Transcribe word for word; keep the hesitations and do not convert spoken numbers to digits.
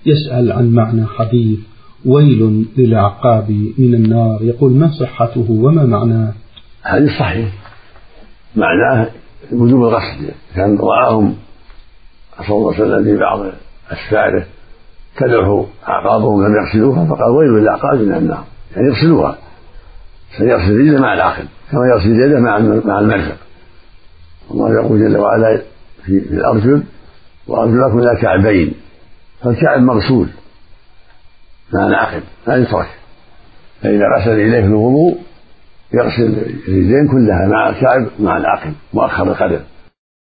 يسأل عن معنى حديث ويل للأعقاب من النار، يقول ما صحته وما معناه؟ حديث صحيح معناه وجوب الغسل، كان رآهم صلى الله عليه وسلم في بعض أسفاره تدعه أعقابهم لم يغسلوها فقال ويل للأعقاب من النار، يعني يغسلوها، سيغسل رجله مع العقل كما يغسل يده مع المرفق. الله يقول جل وعلا في الأرجل وأرجلكم إلى كعبين، فالكعب مغسول مع العقل لا يترك، فإذا غسل إليه في الوضوء يغسل اليدين كلها مع الكعب مع العقل مؤخر القدم.